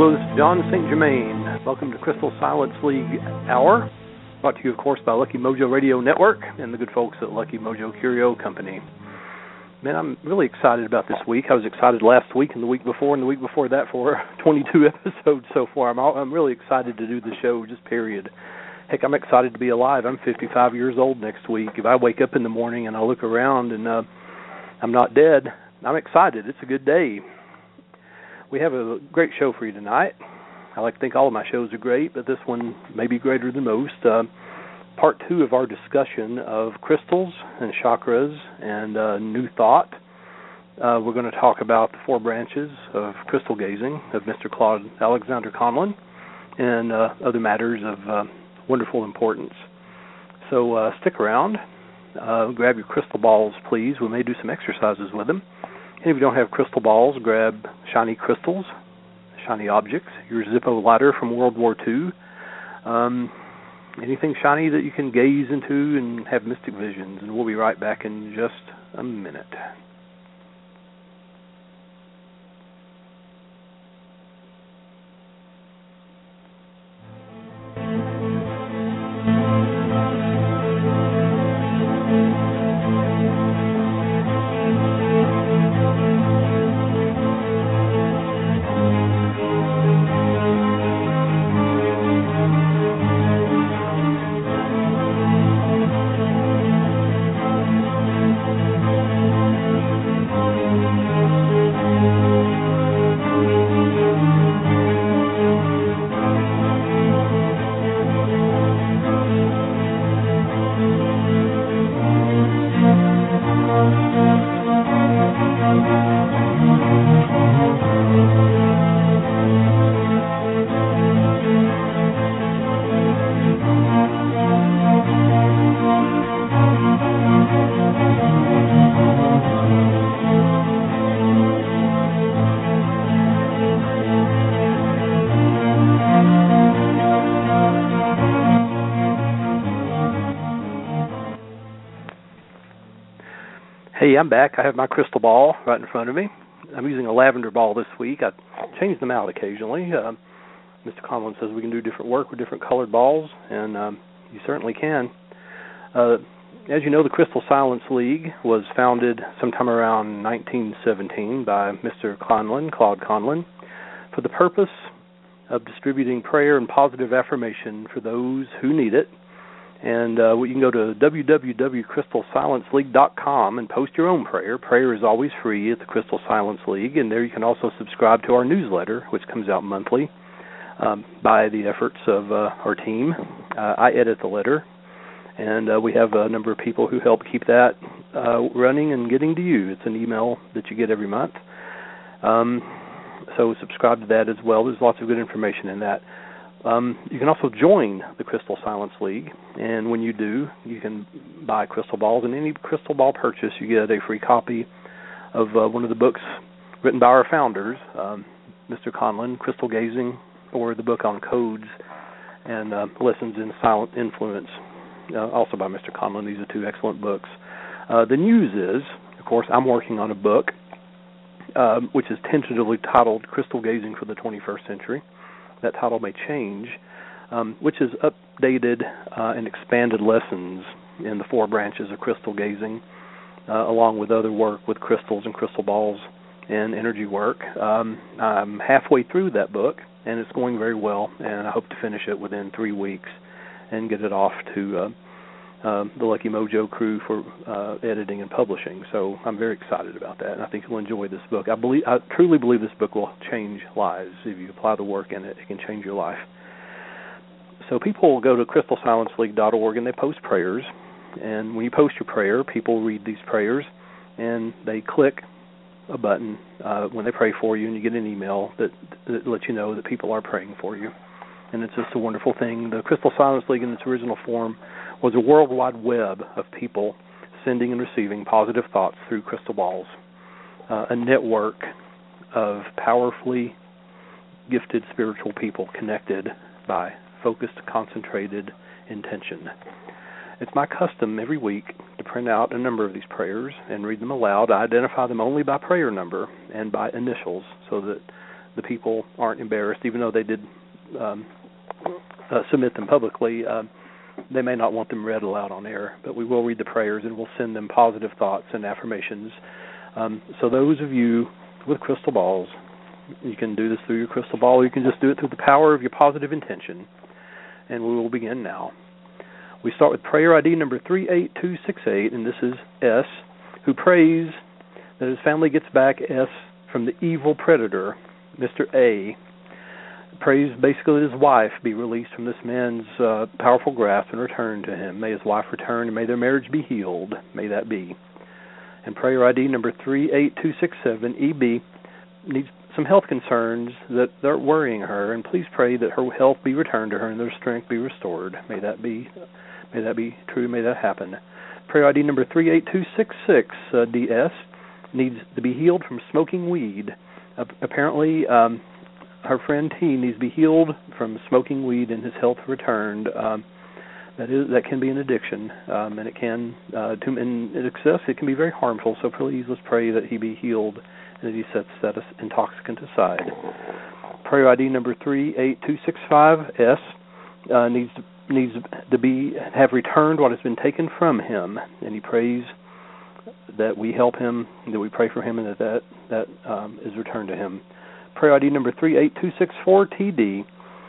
Hello, this is John St. Germain. Welcome to Crystal Silence League Hour, brought to you, of course, by Lucky Mojo Radio Network and the good folks at Lucky Mojo Curio Company. Man, I'm really excited about this week. I was excited last week and the week before that for 22 episodes so far. I'm really excited to do the show, just period. Heck, I'm excited to be alive. I'm 55 years old next week. If I wake up in the morning and I look around and I'm not dead, I'm excited. It's a good day. We have a great show for you tonight. I like to think all of my shows are great, but this one may be greater than most. Part 2 of our discussion of crystals and chakras and New Thought. We're going to talk about the 4 branches of crystal gazing of Mr. Claude Alexander Conlon and other matters of wonderful importance. So stick around. Grab your crystal balls, please. We may do some exercises with them. And if you don't have crystal balls, grab shiny crystals, shiny objects, your Zippo lighter from World War II, anything shiny that you can gaze into and have mystic visions. And we'll be right back in just a minute. Hey, I'm back. I have my crystal ball right in front of me. I'm using a lavender ball this week. I change them out occasionally. Mr. Conlon says we can do different work with different colored balls, and you certainly can. As you know, the Crystal Silence League was founded sometime around 1917 by Mr. Conlon, Claude Conlon, for the purpose of distributing prayer and positive affirmation for those who need it. And you can go to www.crystalsilenceleague.com and post your own prayer. Prayer is always free at the Crystal Silence League, and there you can also subscribe to our newsletter, which comes out monthly by the efforts of our team. I edit the letter, and we have a number of people who help keep that running and getting to you. It's an email that you get every month. So subscribe to that as well. There's lots of good information in that. You can also join the Crystal Silence League, and when you do, you can buy crystal balls. And any crystal ball purchase, you get a free copy of one of the books written by our founders, Mr. Conlon, Crystal Gazing, or the book on codes and Lessons in Silent Influence, also by Mr. Conlon. These are 2 excellent books. The news is, of course, I'm working on a book which is tentatively titled Crystal Gazing for the 21st Century. That title may change, which is updated and expanded lessons in the 4 branches of crystal gazing, along with other work with crystals and crystal balls and energy work. I'm halfway through that book, and it's going very well, and I hope to finish it within 3 weeks and get it off to the Lucky Mojo crew for editing and publishing. So I'm very excited about that, and I think you'll enjoy this book. I truly believe this book will change lives. If you apply the work in it, it can change your life. So people will go to crystalsilenceleague.org and they post prayers, and when you post your prayer, people read these prayers, and they click a button when they pray for you, and you get an email that lets you know that people are praying for you. And it's just a wonderful thing. The Crystal Silence League in its original form was a worldwide web of people sending and receiving positive thoughts through crystal balls, a network of powerfully gifted spiritual people connected by focused, concentrated intention. It's my custom every week to print out a number of these prayers and read them aloud. I identify them only by prayer number and by initials so that the people aren't embarrassed, even though they did submit them publicly. They may not want them read aloud on air, but we will read the prayers and we'll send them positive thoughts and affirmations. So those of you with crystal balls, you can do this through your crystal ball, or you can just do it through the power of your positive intention. And we will begin now. We start with prayer ID number 38268, and this is S, who prays that his family gets back S from the evil predator, Mr. A. Prays basically that his wife be released from this man's powerful grasp and returned to him. May his wife return and may their marriage be healed. May that be. And prayer ID number 38267, EB, needs some health concerns that are worrying her, and please pray that her health be returned to her and their strength be restored. May that be true. May that happen. Prayer ID number 38266, DS, needs to be healed from smoking weed. Apparently, her friend T needs to be healed from smoking weed and his health returned. That can be an addiction, and it can, in excess, it can be very harmful. So please, let's pray that he be healed and that he sets that intoxicant aside. Prayer ID number 38265, S, needs to have returned what has been taken from him, and he prays that we help him, that we pray for him, and that is returned to him. Prayer ID number 38264, TD,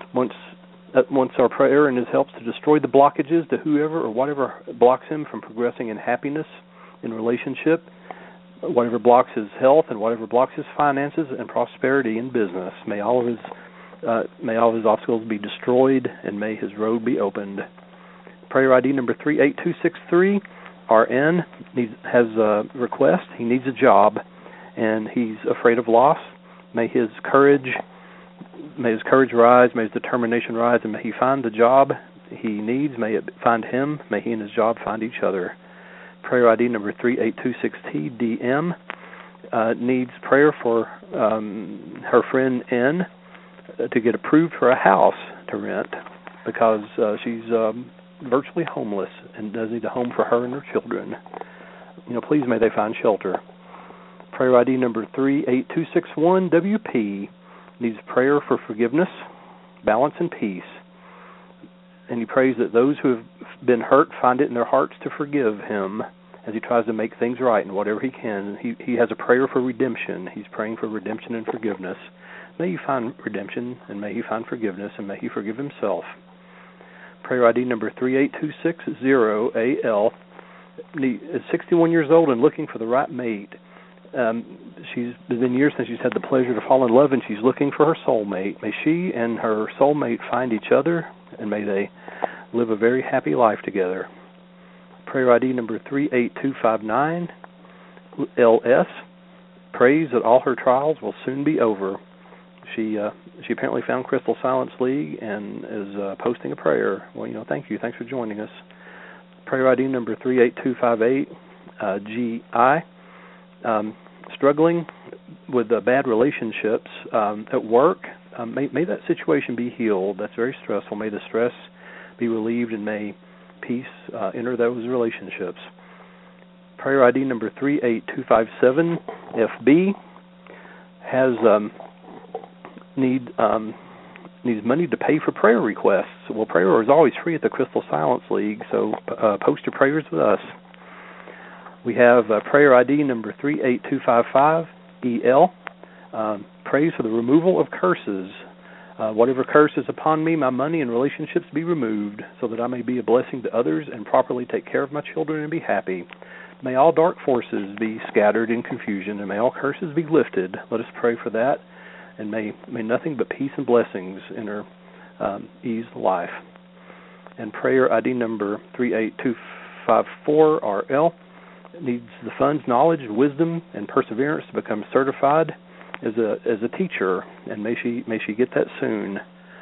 wants our prayer and his helps to destroy the blockages to whoever or whatever blocks him from progressing in happiness in relationship, whatever blocks his health, and whatever blocks his finances and prosperity in business. May all of his obstacles be destroyed, and may his road be opened. Prayer ID number 38263, RN, has a request. He needs a job, and he's afraid of loss. May his courage rise, may his determination rise, and may he find the job he needs. May it find him. May he and his job find each other. Prayer ID number 3826T, DM, needs prayer for her friend N to get approved for a house to rent because she's virtually homeless and does need a home for her and her children. Please may they find shelter. Prayer ID number 38261, WP, needs prayer for forgiveness, balance, and peace. And he prays that those who have been hurt find it in their hearts to forgive him as he tries to make things right in whatever he can. He has a prayer for redemption. He's praying for redemption and forgiveness. May he find redemption, and may he find forgiveness, and may he forgive himself. Prayer ID number 38260, AL, is 61 years old and looking for the right mate. It's been years since she's had the pleasure to fall in love, and she's looking for her soulmate. May she and her soulmate find each other, and may they live a very happy life together. Prayer ID number 38259, LS, prays that all her trials will soon be over. She apparently found Crystal Silence League and is posting a prayer. Well, thank you. Thanks for joining us. Prayer ID number 38258, GI, struggling with bad relationships at work. May that situation be healed. That's very stressful. May the stress be relieved, and may peace enter those relationships. Prayer ID number 38257, FB, has needs money to pay for prayer requests. Well, prayer is always free at the Crystal Silence League, so post your prayers with us. We have prayer ID number 38255, EL, prays for the removal of curses. Whatever curse is upon me, my money and relationships be removed, so that I may be a blessing to others and properly take care of my children and be happy. May all dark forces be scattered in confusion, and may all curses be lifted. Let us pray for that, and may nothing but peace and blessings enter E's life. And prayer ID number 38254, RL, needs the funds, knowledge, wisdom, and perseverance to become certified as a teacher, and may she get that soon.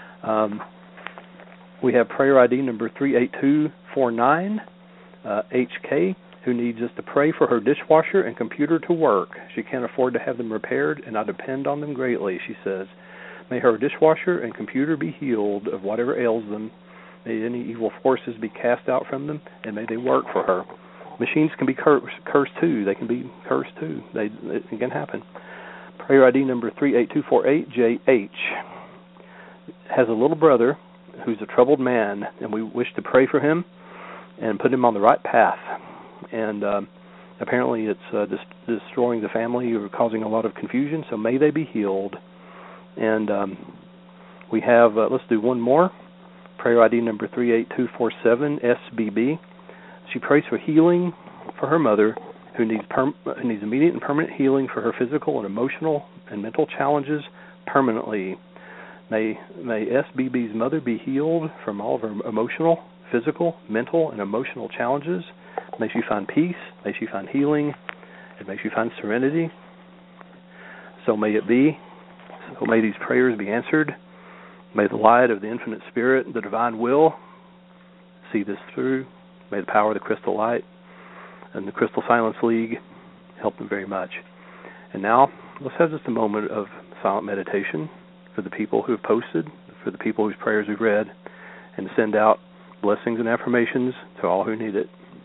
We have prayer ID number 38249, HK, who needs us to pray for her dishwasher and computer to work. She can't afford to have them repaired, and I depend on them greatly, she says. May her dishwasher and computer be healed of whatever ails them. May any evil forces be cast out from them, and may they work for her. Machines can be cursed too. They can be cursed too. It can happen. Prayer ID number 38248JH has a little brother who's a troubled man, and we wish to pray for him and put him on the right path. And apparently it's destroying the family or causing a lot of confusion, so may they be healed. And we have, let's do one more, prayer ID number 38247SBB. She prays for healing for her mother, who needs immediate and permanent healing for her physical and emotional and mental challenges permanently. May SBB's mother be healed from all of her emotional, physical, mental, and emotional challenges. May she find peace, may she find healing, and may she find serenity. So may it be. So may these prayers be answered. May the light of the infinite spirit, the divine will, see this through. May the power of the crystal light and the Crystal Silence League help them very much. And now, let's have just a moment of silent meditation for the people who have posted, for the people whose prayers we've read, and to send out blessings and affirmations to all who need it.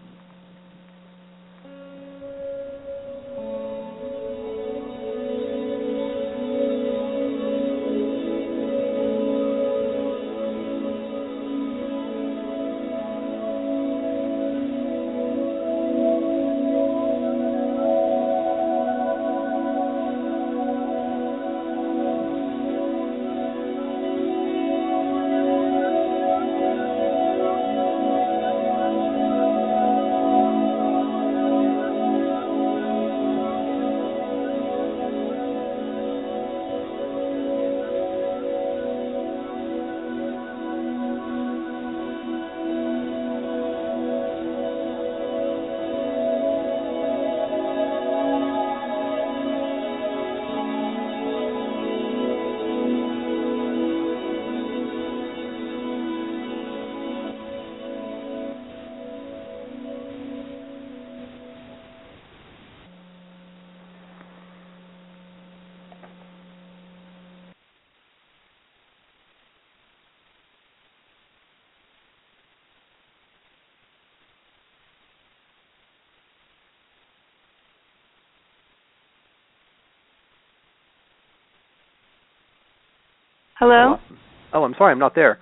Hello? Oh, I'm sorry, I'm not there.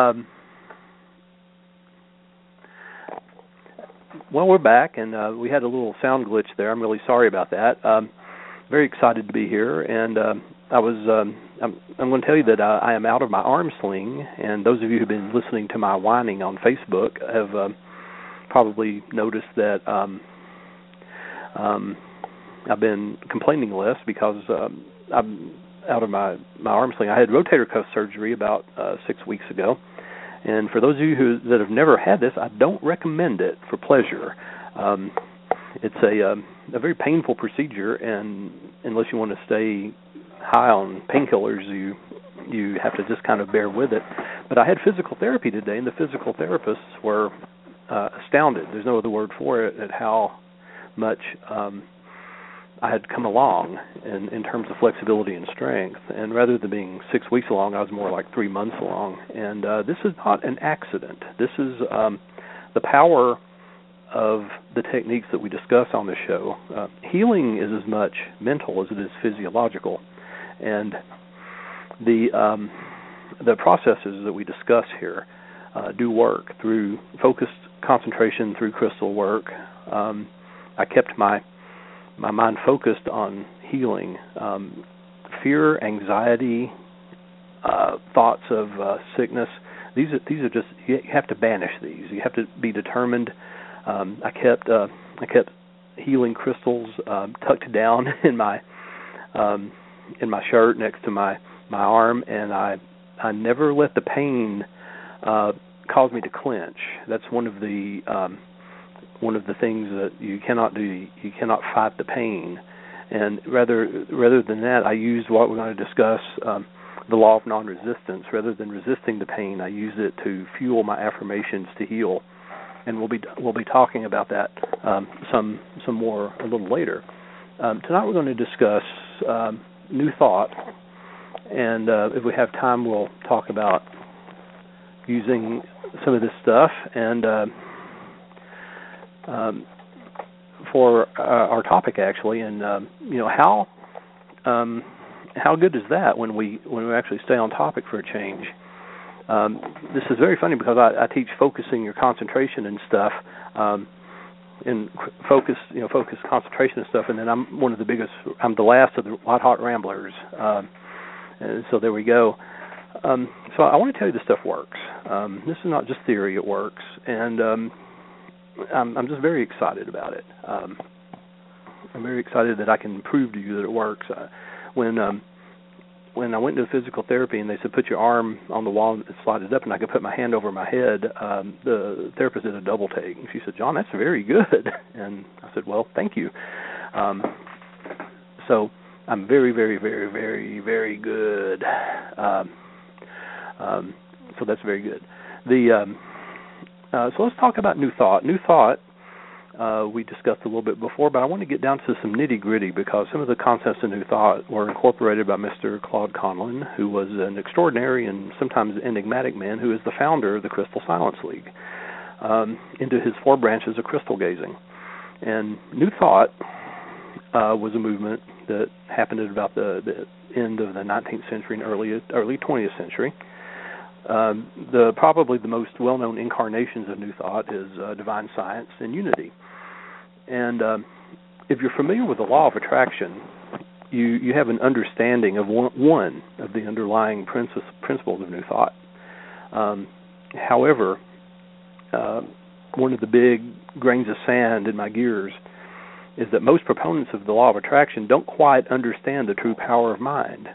Well, we're back, and we had a little sound glitch there. I'm really sorry about that. Very excited to be here, and I'm going to tell you that I am out of my arm sling, and those of you who've been listening to my whining on Facebook have probably noticed that I've been complaining less because I'm out of my arm sling. I had rotator cuff surgery about 6 weeks ago, and for those of you that have never had this, I don't recommend it for pleasure. It's a very painful procedure, and unless you want to stay high on painkillers, you have to just kind of bear with it. But I had physical therapy today, and the physical therapists were astounded. There's no other word for it, at how much I had come along in terms of flexibility and strength. And rather than being 6 weeks along, I was more like 3 months along. And this is not an accident. This is the power of the techniques that we discuss on the show. Healing is as much mental as it is physiological. And the processes that we discuss here do work through focused concentration, through crystal work. I kept my mind focused on healing. Fear, anxiety, thoughts of sickness, these are just, you have to banish these. You have to be determined. I kept healing crystals tucked down in my shirt next to my arm, and I never let the pain cause me to clench. That's one of the things that you cannot do. You cannot fight the pain, and rather than that, I used what we're going to discuss, the law of non-resistance. Rather than resisting the pain, I use it to fuel my affirmations to heal, and we'll be talking about that some more a little later. Tonight we're going to discuss New Thought, and if we have time, we'll talk about using some of this stuff and. For our topic, actually, and how how good is that when we actually stay on topic for a change? This is very funny because I teach focusing your concentration and stuff, and focus concentration and stuff, and then I'm the last of the hot ramblers. And so there we go. So I want to tell you this stuff works. This is not just theory; it works, and I'm just very excited about it. I'm very excited that I can prove to you that it works. When I went into physical therapy and they said put your arm on the wall and slide it up, and I could put my hand over my head, the therapist did a double take, and she said, "John, that's very good." And I said, "Well, thank you." So I'm very, very, very, very, very good. So that's very good. So let's talk about New Thought. New Thought, we discussed a little bit before, but I want to get down to some nitty-gritty because some of the concepts of New Thought were incorporated by Mr. Claude Conlon, who was an extraordinary and sometimes enigmatic man who is the founder of the Crystal Silence League, into his 4 branches of crystal gazing. And New Thought was a movement that happened at about the end of the 19th century and early 20th century. Probably the most well-known incarnations of New Thought is Divine Science and Unity. And if you're familiar with the law of attraction, you have an understanding of one of the underlying principles of New Thought. However, one of the big grains of sand in my gears is that most proponents of the law of attraction don't quite understand the true power of mind,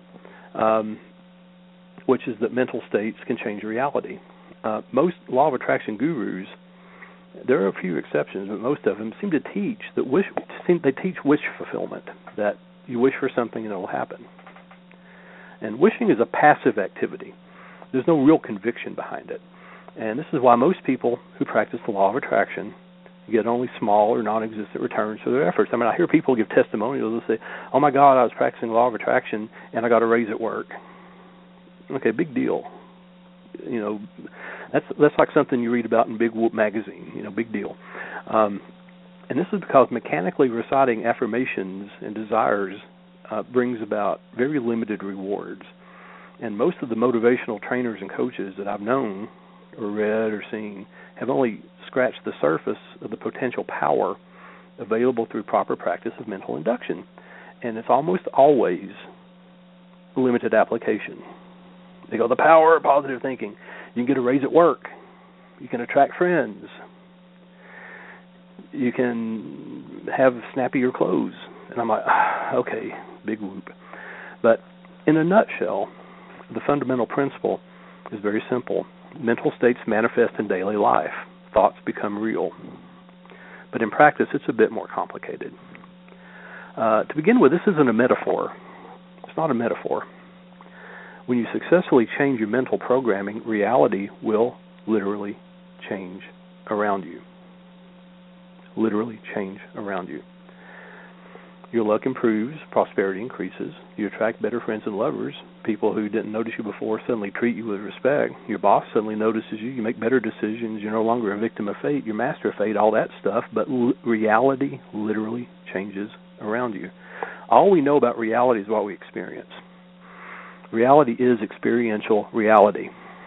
which is that mental states can change reality. Most law of attraction gurus, there are a few exceptions, but most of them seem to teach that they teach wish fulfillment, that you wish for something and it will happen. And wishing is a passive activity. There's no real conviction behind it. And this is why most people who practice the law of attraction get only small or non-existent returns for their efforts. I mean, I hear people give testimonials and say, "Oh my God, I was practicing the law of attraction and I got a raise at work." Okay, big deal. You know, that's like something you read about in Big Whoop magazine. You know, big deal. And this is because mechanically reciting affirmations and desires brings about very limited rewards. And most of the motivational trainers and coaches that I've known or read or seen have only scratched the surface of the potential power available through proper practice of mental induction. And it's almost always limited application. They go, the power of positive thinking. You can get a raise at work. You can attract friends. You can have snappier clothes. And I'm like, okay, big whoop. But in a nutshell, the fundamental principle is very simple. Mental states manifest in daily life. Thoughts become real. But in practice, it's a bit more complicated. To begin with, this isn't a metaphor. It's not a metaphor. When you successfully change your mental programming, reality will literally change around you. Literally change around you. Your luck improves, prosperity increases, you attract better friends and lovers, people who didn't notice you before suddenly treat you with respect, your boss suddenly notices you, you make better decisions, you're no longer a victim of fate, you're master of fate, all that stuff, but reality literally changes around you. All we know about reality is what we experience. Reality is experiential reality.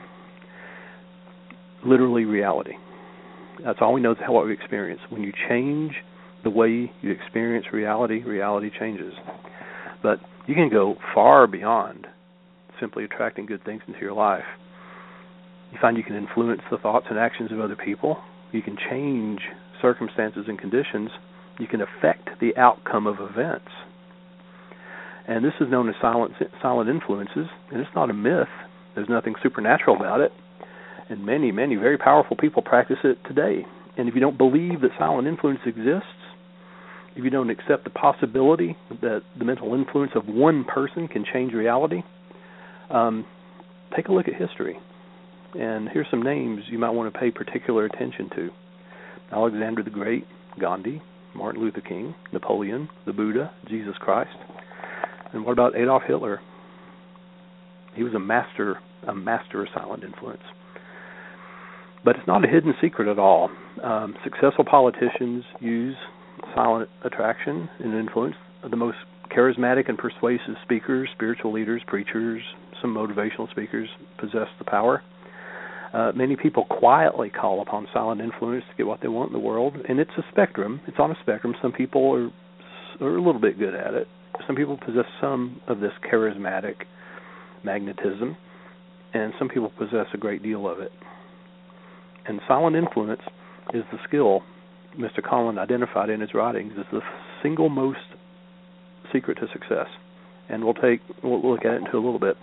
Literally reality. That's all we know is what we experience. When you change the way you experience reality, reality changes. But you can go far beyond simply attracting good things into your life. You find you can influence the thoughts and actions of other people. You can change circumstances and conditions. You can affect the outcome of events. And this is known as silent influences, and it's not a myth. There's nothing supernatural about it. And many, many very powerful people practice it today. And if you don't believe that silent influence exists, if you don't accept the possibility that the mental influence of one person can change reality, take a look at history. And here's some names you might want to pay particular attention to. Alexander the Great, Gandhi, Martin Luther King, Napoleon, the Buddha, Jesus Christ. And what about Adolf Hitler? He was a master of silent influence. But it's not a hidden secret at all. Successful politicians use silent attraction and influence. The most charismatic and persuasive speakers, spiritual leaders, preachers, some motivational speakers possess the power. Many people quietly call upon silent influence to get what they want in the world, and it's a spectrum. It's on a spectrum. Some people are a little bit good at it. Some people possess some of this charismatic magnetism, and some people possess a great deal of it. And silent influence is the skill Mr. Conlon identified in his writings as the single most secret to success. And we'll look at it into a little bit.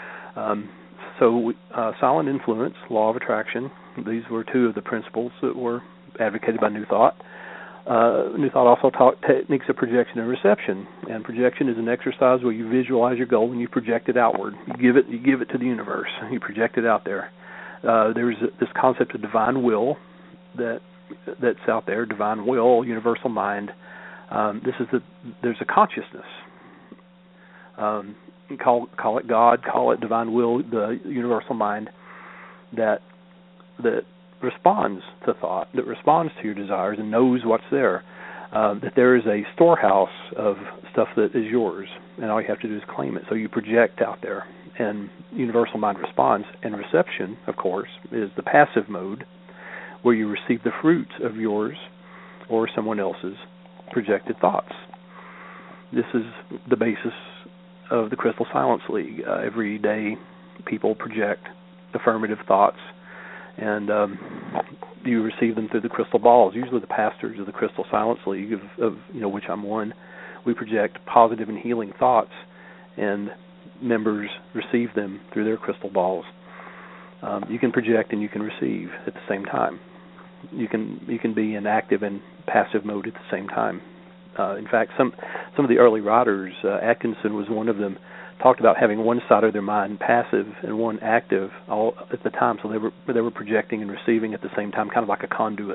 Silent influence, law of attraction, these were two of the principles that were advocated by New Thought. New Thought also taught techniques of projection and reception. And projection is an exercise where you visualize your goal and you project it outward. You give it to the universe. You project it out there. There's this concept of divine will that's out there. Divine will, universal mind. There's a consciousness. Call it God, call it divine will, the universal mind that responds to thought, that responds to your desires and knows what's there. That there is a storehouse of stuff that is yours, and all you have to do is claim it. So you project out there, and universal mind responds. And reception, of course, is the passive mode, where you receive the fruits of yours or someone else's projected thoughts. This is the basis of the Crystal Silence League. Every day people project affirmative thoughts, and you receive them through the crystal balls. Usually the pastors of the Crystal Silence League, of which I'm one, we project positive and healing thoughts, and members receive them through their crystal balls. You can project and you can receive at the same time. You can be in active and passive mode at the same time. In fact, some of the early writers, Atkinson was one of them, talked about having one side of their mind passive and one active all at the time. So they were projecting and receiving at the same time, kind of like a conduit,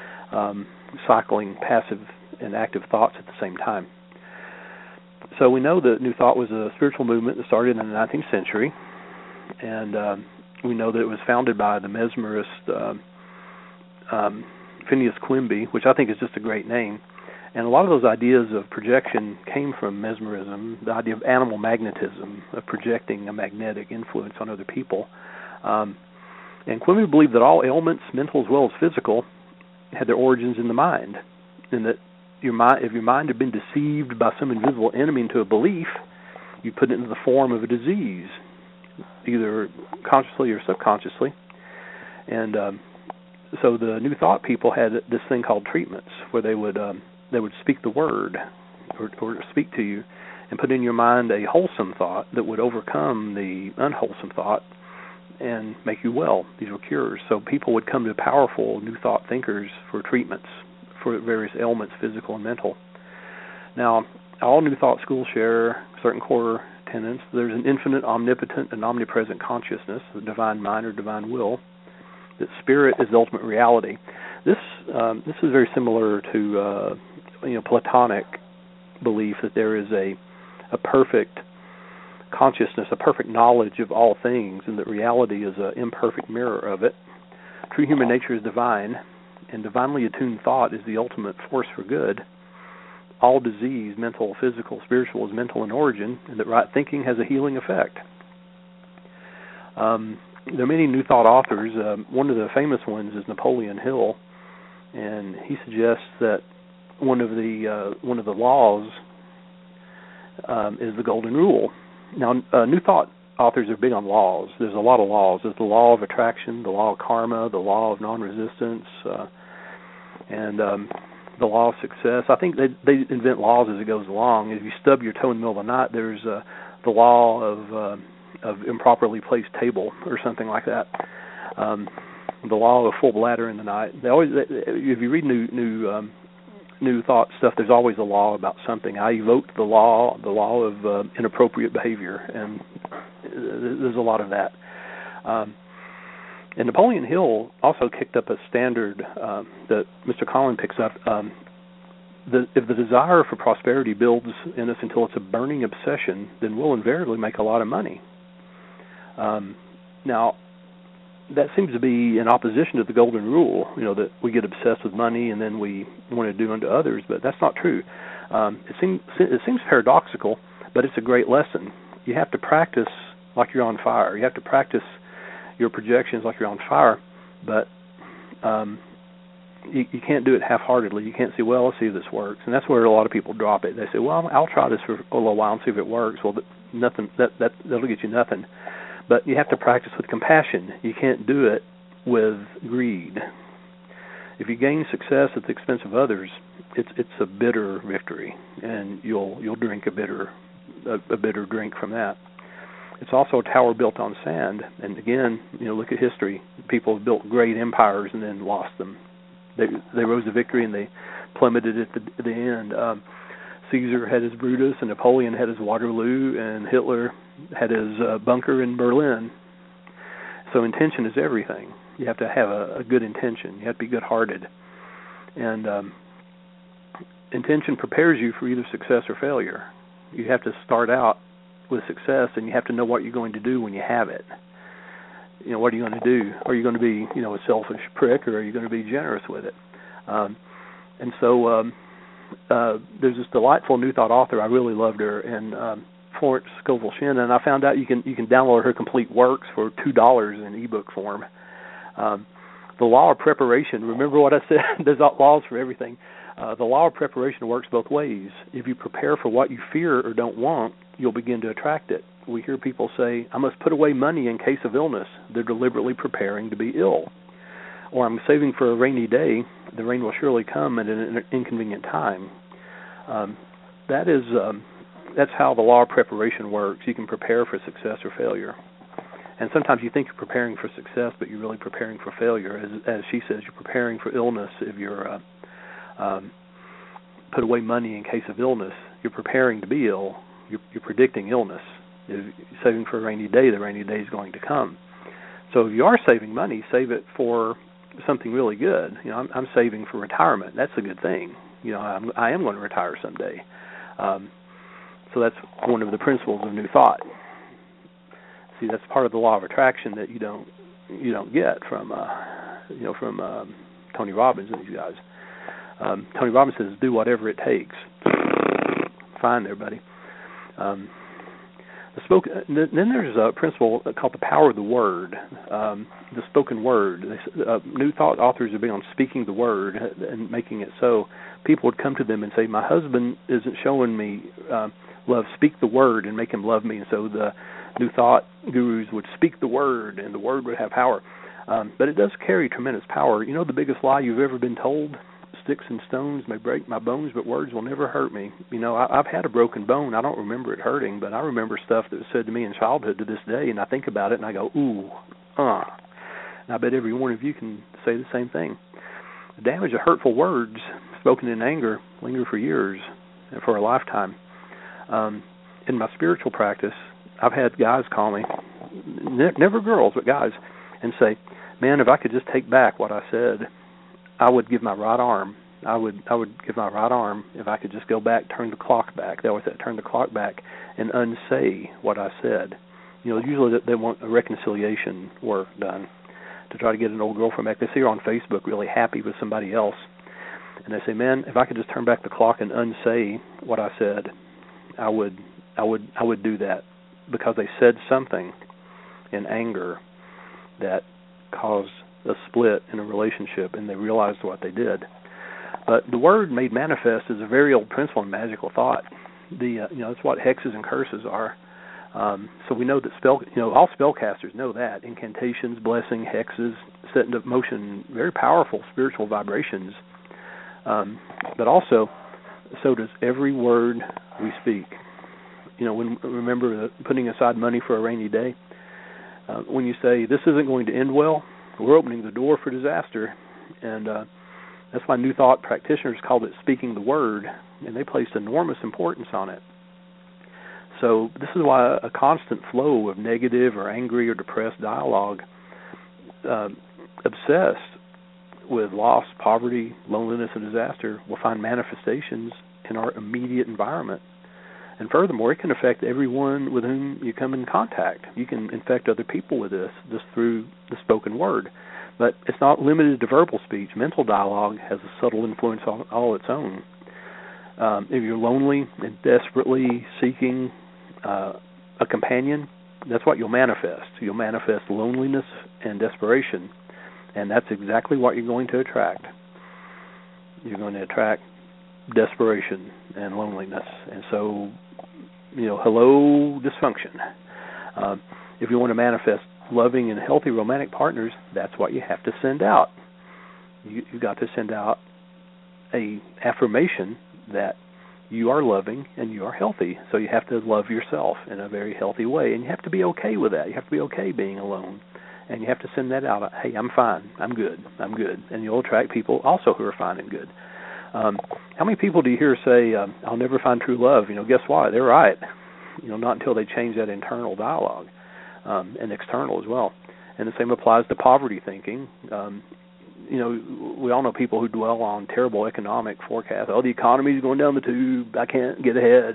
cycling passive and active thoughts at the same time. So we know that New Thought was a spiritual movement that started in the 19th century, and we know that it was founded by the mesmerist Phineas Quimby, which I think is just a great name. And a lot of those ideas of projection came from mesmerism, the idea of animal magnetism, of projecting a magnetic influence on other people. And Quimby believed that all ailments, mental as well as physical, had their origins in the mind, and that if your mind had been deceived by some invisible enemy into a belief, you put it into the form of a disease, either consciously or subconsciously. And so the New Thought people had this thing called treatments, where they would speak the word or speak to you and put in your mind a wholesome thought that would overcome the unwholesome thought and make you well. These were cures. So people would come to powerful New Thought thinkers for treatments for various ailments, physical and mental. Now, all New Thought schools share certain core tenets. There's an infinite, omnipotent, and omnipresent consciousness, the divine mind or divine will, that spirit is the ultimate reality. This is very similar to Platonic belief that there is a perfect consciousness, a perfect knowledge of all things, and that reality is an imperfect mirror of it. True human nature is divine, and divinely attuned thought is the ultimate force for good. All disease, mental, physical, spiritual, is mental in origin, and that right thinking has a healing effect. There are many New Thought authors. One of the famous ones is Napoleon Hill, and he suggests that one of the laws is the Golden Rule. Now, New Thought authors are big on laws. There's a lot of laws. There's the law of attraction, the law of karma, the law of non-resistance, and the law of success. I think they invent laws as it goes along. If you stub your toe in the middle of the night, there's the law of improperly placed table or something like that. The law of full bladder in the night. If you read New Thought stuff, there's always a law about something. I evoked the law of inappropriate behavior, and there's a lot of that. And Napoleon Hill also kicked up a standard that Mr. Conlon picks up. If the desire for prosperity builds in us until it's a burning obsession, then we'll invariably make a lot of money. Now, that seems to be in opposition to the Golden Rule, that we get obsessed with money and then we want to do unto others, but that's not true. It seems paradoxical, but it's a great lesson. You have to practice like you're on fire. You have to practice your projections like you're on fire, but you can't do it half-heartedly. You can't say, well, let's see if this works. And that's where a lot of people drop it. They say, well, I'll try this for a little while and see if it works. Well, nothing. That'll get you nothing. But you have to practice with compassion. You can't do it with greed. If you gain success at the expense of others, it's a bitter victory, and you'll drink a bitter drink from that. It's also a tower built on sand, and again, look at history. People have built great empires and then lost them. They rose to victory and they plummeted at the end. Caesar had his Brutus, and Napoleon had his Waterloo, and Hitler had his bunker in Berlin. So intention is everything. You have to have a good intention. You have to be good-hearted. And intention prepares you for either success or failure. You have to start out with success, and you have to know what you're going to do when you have it. What are you going to do? Are you going to be, a selfish prick, or are you going to be generous with it? And so there's this delightful New Thought author. I really loved her, and Florence Scovel Shinn, and I found out you can download her complete works for $2 in ebook form. The law of preparation. Remember what I said? There's laws for everything. The law of preparation works both ways. If you prepare for what you fear or don't want, you'll begin to attract it. We hear people say, I must put away money in case of illness. They're deliberately preparing to be ill. Or I'm saving for a rainy day. The rain will surely come at an inconvenient time. That's how the law of preparation works. You can prepare for success or failure. And sometimes you think you're preparing for success, but you're really preparing for failure. As she says, you're preparing for illness if you're put away money in case of illness. You're preparing to be ill. You're predicting illness. If you're saving for a rainy day, the rainy day is going to come. So if you are saving money, save it for something really good. I'm saving for retirement. That's a good thing. I am going to retire someday. So that's one of the principles of New Thought. See, that's part of the law of attraction that you don't get from Tony Robbins and these guys. Tony Robbins says, "Do whatever it takes." Fine, there, buddy. Then there's a principle called the power of the word, the spoken word. New Thought authors are big on speaking the word and making it so. People would come to them and say, my husband isn't showing me love. Speak the word and make him love me. And so the New Thought gurus would speak the word, and the word would have power. But it does carry tremendous power. The biggest lie you've ever been told? Sticks and stones may break my bones, but words will never hurt me. I've had a broken bone. I don't remember it hurting, but I remember stuff that was said to me in childhood to this day, and I think about it, and I go, ooh, And I bet every one of you can say the same thing. The damage of hurtful words spoken in anger linger for years and for a lifetime. In my spiritual practice, I've had guys call me, never girls, but guys, and say, man, if I could just take back what I said, I would give my right arm. I would give my right arm if I could just go back, turn the clock back. They always say, turn the clock back and unsay what I said. Usually they want a reconciliation work done to try to get an old girlfriend back. They see her on Facebook really happy with somebody else, and they say, man, if I could just turn back the clock and unsay what I said, I would do that, because they said something in anger that caused a split in a relationship, and they realized what they did. But the word made manifest is a very old principle in magical thought. That's what hexes and curses are. So we know that all spellcasters know that. Incantations, blessing, hexes set into motion very powerful spiritual vibrations. But also, so does every word we speak. Remember putting aside money for a rainy day? When you say, this isn't going to end well, we're opening the door for disaster. And that's why New Thought practitioners called it speaking the word, and they placed enormous importance on it. So this is why a constant flow of negative or angry or depressed dialogue, obsessed with loss, poverty, loneliness, and disaster, will find manifestations in our immediate environment. And furthermore, it can affect everyone with whom you come in contact. You can infect other people with this just through the spoken word. But it's not limited to verbal speech. Mental dialogue has a subtle influence all its own. If you're lonely and desperately seeking a companion, that's what you'll manifest. You'll manifest loneliness and desperation, and that's exactly what you're going to attract. You're going to attract desperation and loneliness. And so, hello, dysfunction. If you want to manifest loving and healthy romantic partners, that's what you have to send out. You've got to send out a affirmation that you are loving and you are healthy. So you have to love yourself in a very healthy way, and you have to be okay with that. You have to be okay being alone, and you have to send that out. Hey, I'm fine. I'm good. And you'll attract people also who are fine and good. How many people do you hear say, I'll never find true love? Guess what? They're right. Not until they change that internal dialogue, and external as well. And the same applies to poverty thinking. We all know people who dwell on terrible economic forecasts. Oh, the economy is going down the tube. I can't get ahead.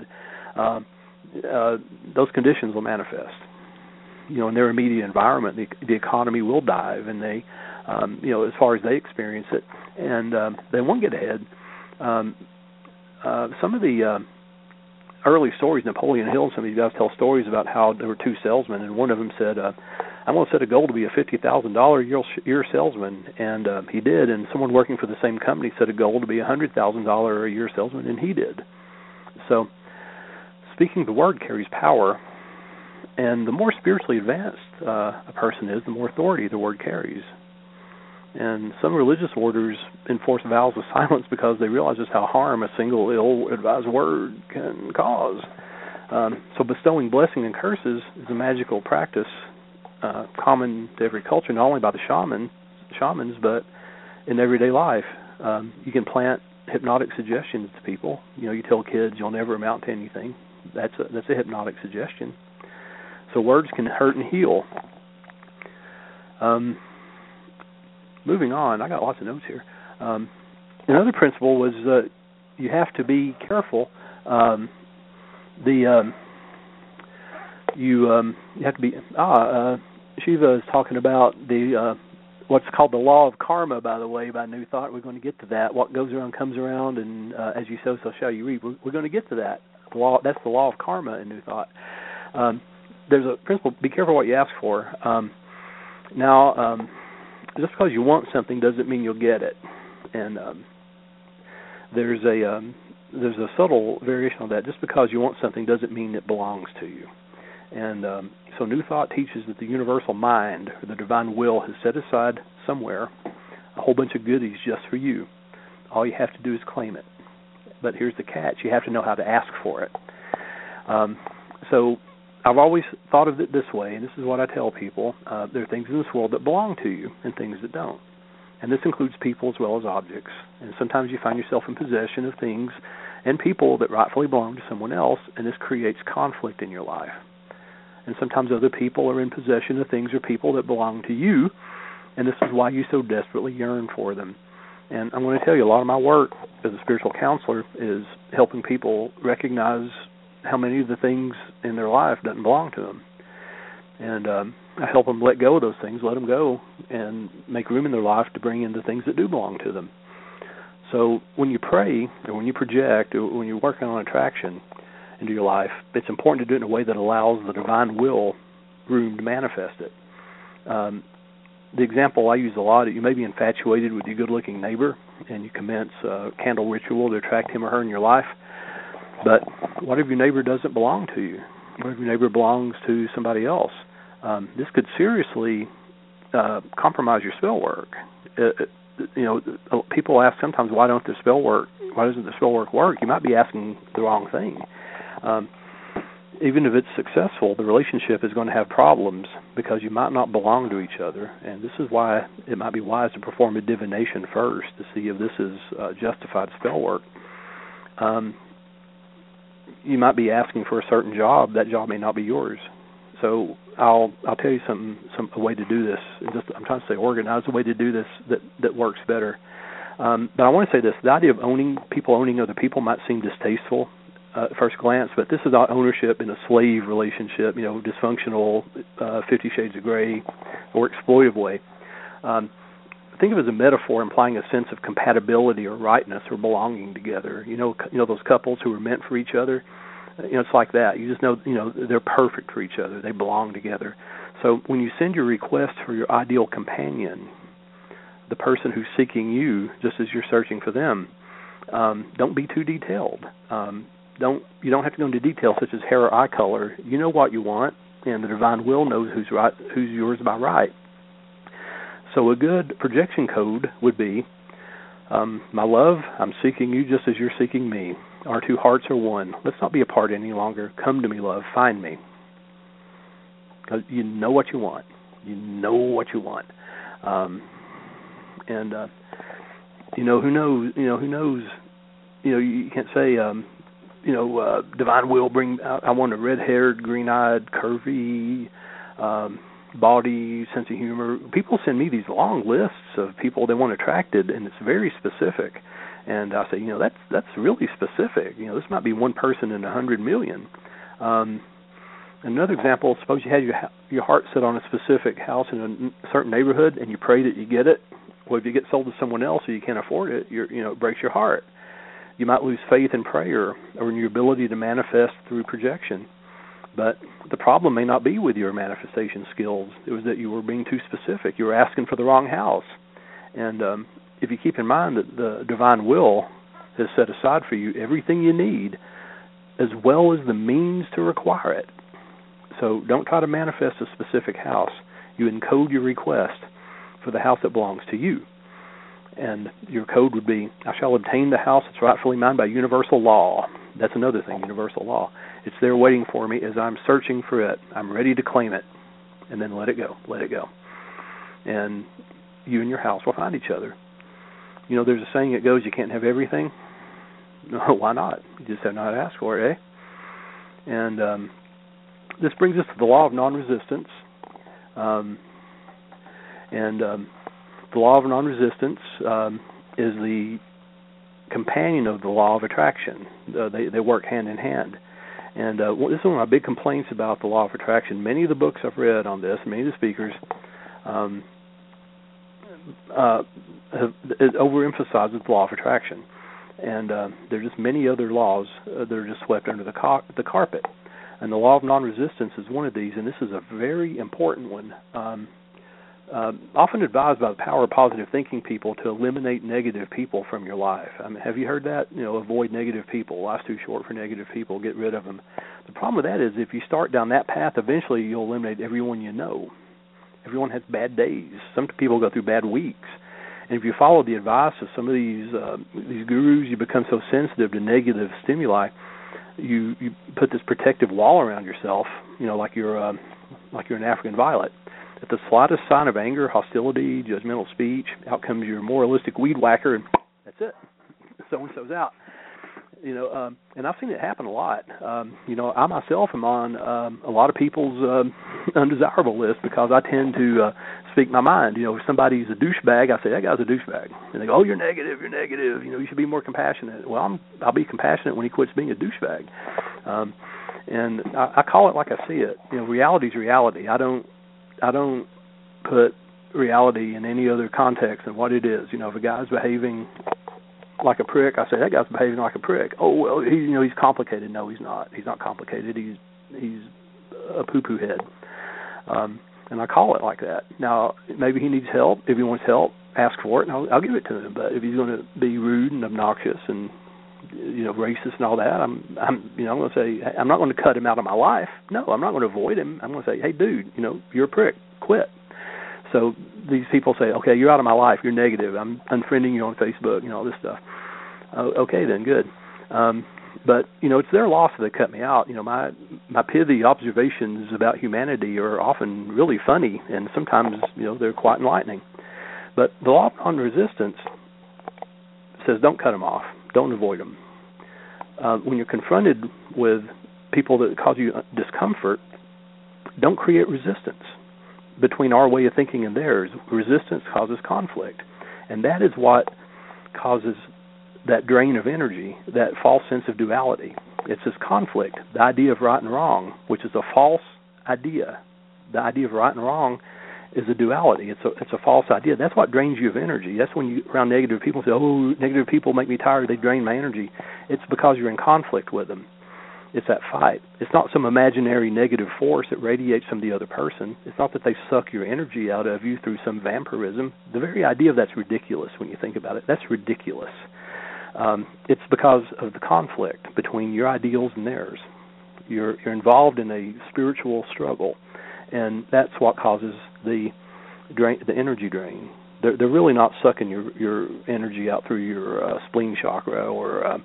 Those conditions will manifest. In their immediate environment, the economy will dive, and they, as far as they experience it, and they won't get ahead. Some of the early stories, Napoleon Hill, some of you guys tell stories about how there were two salesmen, and one of them said, I'm going to set a goal to be a $50,000 a year salesman, and he did, and someone working for the same company set a goal to be a $100,000 a year salesman, and he did. So speaking the word carries power, and the more spiritually advanced a person is, the more authority the word carries. And some religious orders enforce vows of silence because they realize just how harm a single ill-advised word can cause. So bestowing blessing and curses is a magical practice common to every culture, not only by the shamans, but in everyday life. You can plant hypnotic suggestions to people. You tell kids you'll never amount to anything. That's a hypnotic suggestion. So words can hurt and heal. Moving on, I got lots of notes here. Another principle was you have to be careful. You have to be. Shiva is talking about the what's called the law of karma. By the way, by New Thought, we're going to get to that. What goes around comes around, and as you sow, so shall you reap. We're going to get to that. That's the law of karma in New Thought. There's a principle: be careful what you ask for. Just because you want something doesn't mean you'll get it, and there's a subtle variation on that. Just because you want something doesn't mean it belongs to you. And so New Thought teaches that the universal mind, or the divine will, has set aside somewhere a whole bunch of goodies just for you. All you have to do is claim it. But here's the catch. You have to know how to ask for it. So I've always thought of it this way, and this is what I tell people. There are things in this world that belong to you and things that don't. And this includes people as well as objects. And sometimes you find yourself in possession of things and people that rightfully belong to someone else, and this creates conflict in your life. And sometimes other people are in possession of things or people that belong to you, and this is why you so desperately yearn for them. And I'm going to tell you, a lot of my work as a spiritual counselor is helping people recognize how many of the things in their life doesn't belong to them. And I help them let go of those things, let them go, and make room in their life to bring in the things that do belong to them. So when you pray, or when you project, or when you're working on attraction into your life, it's important to do it in a way that allows the divine will room to manifest it. The example I use a lot, you may be infatuated with your good-looking neighbor, and you commence a candle ritual to attract him or her in your life. But what if your neighbor doesn't belong to you? What if your neighbor belongs to somebody else? This could seriously compromise your spell work. People ask sometimes, why doesn't the spell work work? You might be asking the wrong thing. Even if it's successful, the relationship is going to have problems because you might not belong to each other. And this is why it might be wise to perform a divination first to see if this is justified spell work. You might be asking for a certain job. That job may not be yours. So I'll tell you a way to do this. I'm trying to say organize a way to do this that works better. But I want to say this: the idea of owning other people might seem distasteful at first glance, but this is not ownership in a slave relationship, dysfunctional, 50 Shades of Gray, or exploitive way. think of it as a metaphor implying a sense of compatibility or rightness or belonging together. You know those couples who are meant for each other. It's like that. You just know, they're perfect for each other. They belong together. So when you send your request for your ideal companion, the person who's seeking you, just as you're searching for them, don't be too detailed. You don't have to go into details such as hair or eye color. You know what you want, and the divine will knows who's yours by right. So a good projection code would be, my love, I'm seeking you just as you're seeking me. Our two hearts are one. Let's not be apart any longer. Come to me, love. Find me. Because you know what you want. You know what you want. Who knows? Who knows? You can't say, divine will bring. I want a red-haired, green-eyed, curvy, body, sense of humor. People send me these long lists of people they want attracted, and it's very specific. And I say, that's really specific. This might be one person in 100 million. Another example: suppose you had your heart set on a specific house in a certain neighborhood, and you pray that you get it. Well, if you get sold to someone else or you can't afford it, it breaks your heart. You might lose faith in prayer or in your ability to manifest through projection. But the problem may not be with your manifestation skills. It was that you were being too specific. You were asking for the wrong house. And if you keep in mind that the divine will has set aside for you everything you need, as well as the means to require it. So don't try to manifest a specific house. You encode your request for the house that belongs to you. And your code would be, I shall obtain the house that's rightfully mine by universal law. That's another thing, universal law. It's there waiting for me as I'm searching for it. I'm ready to claim it. And then let it go. And you and your house will find each other. There's a saying that goes, you can't have everything. No, why not? You just have not asked for it, eh? And this brings us to the law of non-resistance. The law of non-resistance is the companion of the law of attraction. They work hand in hand. And this is one of my big complaints about the law of attraction. Many of the books I've read on this, many of the speakers, it overemphasizes the law of attraction. And there are just many other laws that are just swept under the carpet. And the law of non-resistance is one of these, and this is a very important one. Often advised by the power of positive thinking people to eliminate negative people from your life. Have you heard that? Avoid negative people. Life's too short for negative people. Get rid of them. The problem with that is if you start down that path, eventually you'll eliminate everyone you know. Everyone has bad days. Some people go through bad weeks. And if you follow the advice of some of these gurus, you become so sensitive to negative stimuli, you put this protective wall around yourself, like you're an African violet. At the slightest sign of anger, hostility, judgmental speech, out comes your moralistic weed whacker, and that's it. So-and-so's out. And I've seen it happen a lot. I myself am on a lot of people's undesirable list because I tend to speak my mind. If somebody's a douchebag, I say, that guy's a douchebag. And they go, oh, you're negative. You should be more compassionate. Well, I'll be compassionate when he quits being a douchebag. And I call it like I see it. Reality's reality. I don't put reality in any other context than what it is. If a guy's behaving like a prick, I say that guy's behaving like a prick. Oh well, he's complicated. No, he's not. He's not complicated. He's a poo-poo head. And I call it like that. Now maybe he needs help. If he wants help, ask for it, and I'll give it to him. But if he's going to be rude and obnoxious and racist and all that, I'm going to say, I'm not going to cut him out of my life. No, I'm not going to avoid him. I'm going to say, hey, dude, you're a prick. Quit. So these people say, okay, you're out of my life. You're negative. I'm unfriending you on Facebook, all this stuff. Okay, then, good. But, it's their loss that they cut me out. My pithy observations about humanity are often really funny, and sometimes, they're quite enlightening. But the law of non-resistance says don't cut them off. Don't avoid them. When you're confronted with people that cause you discomfort, don't create resistance between our way of thinking and theirs. Resistance causes conflict. And that is what causes that drain of energy, that false sense of duality. It's this conflict, the idea of right and wrong, which is a false idea. The idea of right and wrong is a duality. It's a false idea. That's what drains you of energy. That's when you around negative people say, "Oh, negative people make me tired. They drain my energy." It's because you're in conflict with them. It's that fight. It's not some imaginary negative force that radiates from the other person. It's not that they suck your energy out of you through some vampirism. The very idea of that's ridiculous when you think about it. That's ridiculous. It's because of the conflict between your ideals and theirs. You're involved in a spiritual struggle, and that's what causes the energy drain. They're really not sucking your energy out through your spleen chakra or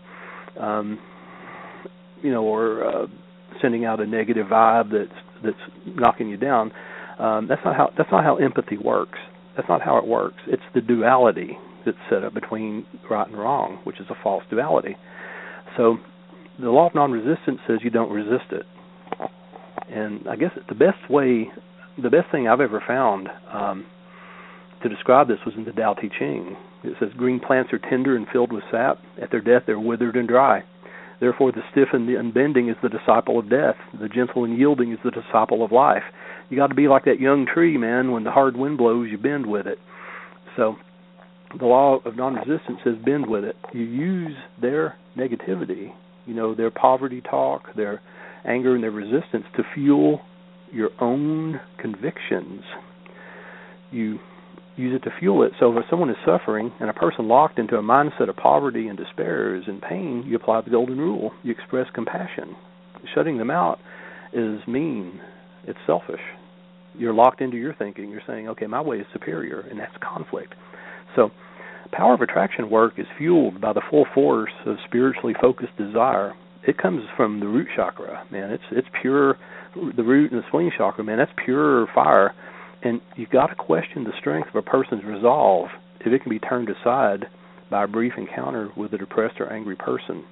sending out a negative vibe that's knocking you down. That's not how empathy works. That's not how it works. It's the duality that's set up between right and wrong, which is a false duality. So the law of non-resistance says you don't resist it. And I guess the best thing I've ever found to describe this was in the Tao Te Ching. It says, green plants are tender and filled with sap. At their death, they're withered and dry. Therefore, the stiff and the unbending is the disciple of death. The gentle and yielding is the disciple of life. You got to be like that young tree, man. When the hard wind blows, you bend with it. So the law of non-resistance says bend with it. You use their negativity, their poverty talk, their anger and their resistance to fuel your own convictions. You use it to fuel it. So if someone is suffering and a person locked into a mindset of poverty and despair is in pain, you apply the golden rule. You express compassion. Shutting them out is mean. It's selfish. You're locked into your thinking. You're saying, okay, my way is superior, and that's conflict. So power of attraction work is fueled by the full force of spiritually focused desire. It comes from the root chakra, man. It's pure. The root and the spleen chakra, man, that's pure fire. And you've got to question the strength of a person's resolve if it can be turned aside by a brief encounter with a depressed or angry person.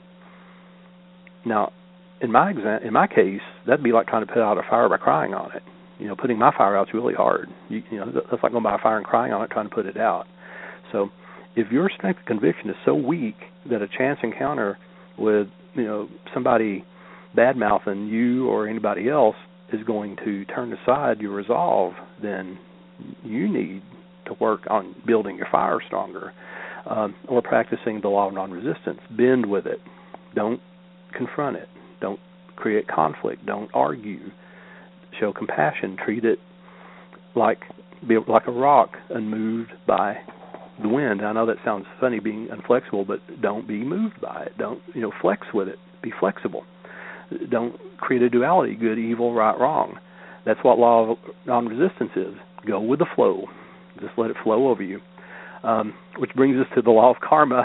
Now, in my case, that'd be like trying to put out a fire by crying on it. Putting my fire out is really hard. That's like going by a fire and crying on it, trying to put it out. So if your strength of conviction is so weak that a chance encounter with, somebody bad-mouthing you or anybody else is going to turn aside your resolve, then you need to work on building your fire stronger or practicing the law of non-resistance. Bend with it. Don't confront it. Don't create conflict. Don't argue. Show compassion. Treat it like a rock unmoved by the wind. I know that sounds funny being inflexible, but don't be moved by it. Don't flex with it. Be flexible. Don't create a duality, good, evil, right, wrong. That's what law of non-resistance is. Go with the flow. Just let it flow over you. Which brings us to the law of karma.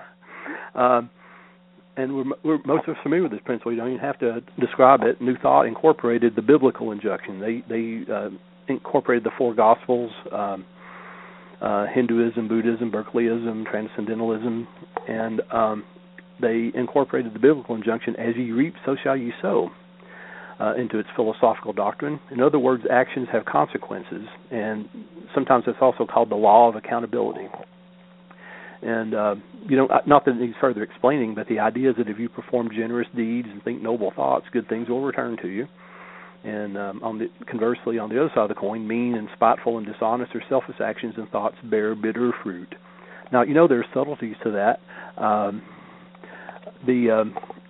And we're most of us familiar with this principle. You don't even have to describe it. New Thought incorporated the biblical injunction. They incorporated the four Gospels, Hinduism, Buddhism, Berkeleyism, Transcendentalism, and they incorporated the biblical injunction, as ye reap, so shall ye sow, into its philosophical doctrine. In other words, actions have consequences, and sometimes it's also called the law of accountability. And, not that it needs further explaining, but the idea is that if you perform generous deeds and think noble thoughts, good things will return to you. And conversely, on the other side of the coin, mean and spiteful and dishonest or selfish actions and thoughts bear bitter fruit. Now, there are subtleties to that. There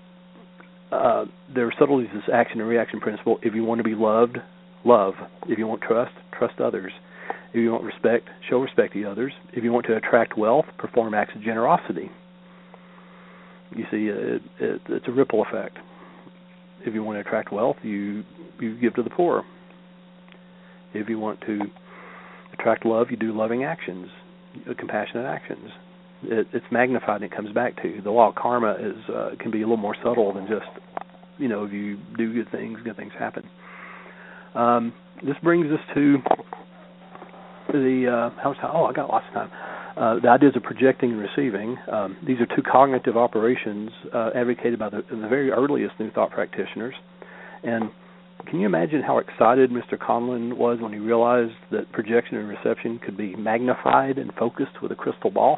are subtleties to this action and reaction principle. If you want to be loved, love. If you want trust, trust others. If you want respect, show respect to others. If you want to attract wealth, perform acts of generosity. You see, it's a ripple effect. If you want to attract wealth, you give to the poor. If you want to attract love, you do loving actions, compassionate actions. It's magnified and it comes back to you. The law of karma can be a little more subtle than just, if you do good things happen. This brings us to the, I got lots of time. The ideas of projecting and receiving. These are two cognitive operations advocated by the very earliest New Thought practitioners. And can you imagine how excited Mr. Conlin was when he realized that projection and reception could be magnified and focused with a crystal ball?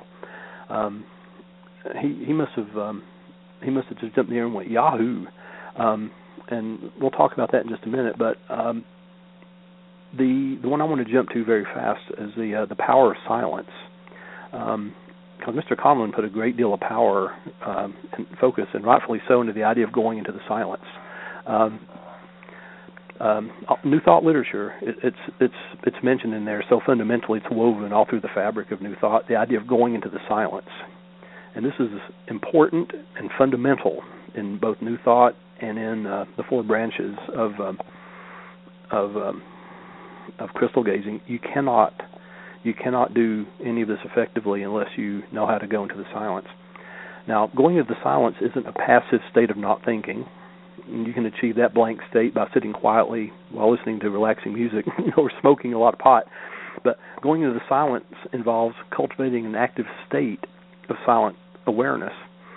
He must have just jumped in there and went Yahoo. And we'll talk about that in just a minute. But The one I want to jump to very fast is the power of silence. Because Mr. Conlon put a great deal of power and focus, and rightfully so, into the idea of going into the silence. New Thought literature, it's mentioned in there so fundamentally, it's woven all through the fabric of New Thought, the idea of going into the silence. And this is important and fundamental in both New Thought and in the four branches of crystal gazing. You cannot do any of this effectively unless you know how to go into the silence. Now, going into the silence isn't a passive state of not thinking. You can achieve that blank state by sitting quietly while listening to relaxing music or smoking a lot of pot. But going into the silence involves cultivating an active state of silent awareness.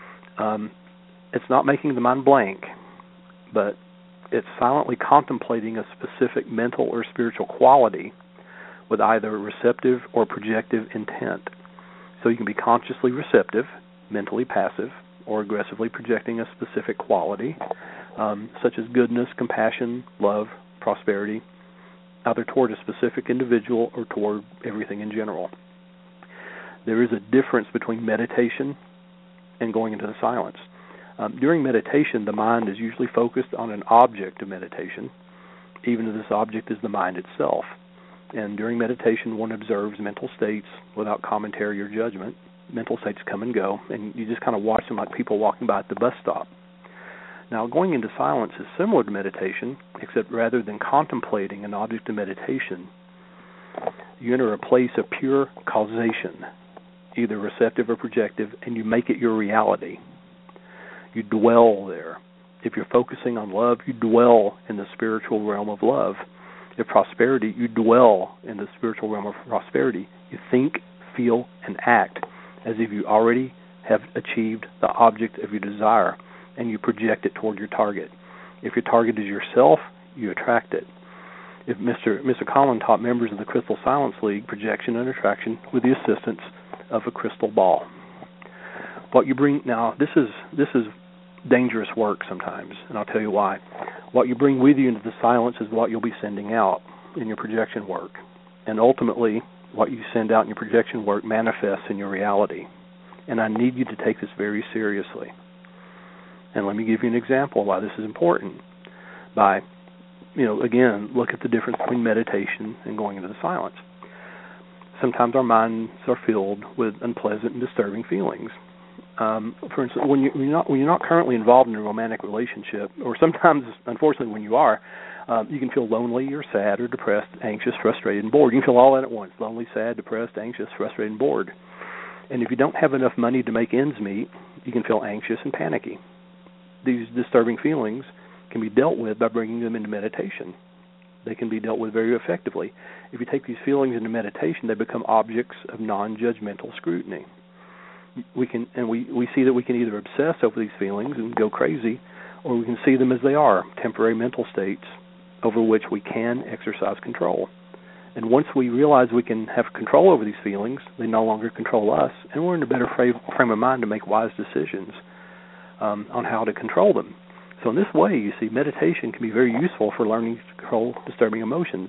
It's not making the mind blank, but it's silently contemplating a specific mental or spiritual quality with either receptive or projective intent. So you can be consciously receptive, mentally passive, or aggressively projecting a specific quality, such as goodness, compassion, love, prosperity, either toward a specific individual or toward everything in general. There is a difference between meditation and going into the silence. During meditation, the mind is usually focused on an object of meditation, even if this object is the mind itself. And during meditation, one observes mental states without commentary or judgment. Mental states come and go, and you just kind of watch them like people walking by at the bus stop. Now, going into silence is similar to meditation, except rather than contemplating an object of meditation, you enter a place of pure causation, either receptive or projective, and you make it your reality. You dwell there. If you're focusing on love, you dwell in the spiritual realm of love. If prosperity, you dwell in the spiritual realm of prosperity. You think, feel, and act as if you already have achieved the object of your desire, and you project it toward your target. If your target is yourself, you attract it. If Mr. Conlon taught members of the Crystal Silence League projection and attraction with the assistance of a crystal ball. What you bring now, this is dangerous work sometimes, and I'll tell you why. What you bring with you into the silence is what you'll be sending out in your projection work, and ultimately, what you send out in your projection work manifests in your reality. And I need you to take this very seriously. And let me give you an example of why this is important. By, again, look at the difference between meditation and going into the silence. Sometimes our minds are filled with unpleasant and disturbing feelings. For instance, when you're not currently involved in a romantic relationship, or sometimes, unfortunately, when you are, you can feel lonely or sad or depressed, anxious, frustrated, and bored. You can feel all that at once: lonely, sad, depressed, anxious, frustrated, and bored. And if you don't have enough money to make ends meet, you can feel anxious and panicky. These disturbing feelings can be dealt with by bringing them into meditation. They can be dealt with very effectively. If you take these feelings into meditation, they become objects of non-judgmental scrutiny. We see that we can either obsess over these feelings and go crazy, or we can see them as they are, temporary mental states over which we can exercise control. And once we realize we can have control over these feelings, they no longer control us, and we're in a better frame of mind to make wise decisions on how to control them. So in this way, you see, meditation can be very useful for learning to control disturbing emotions.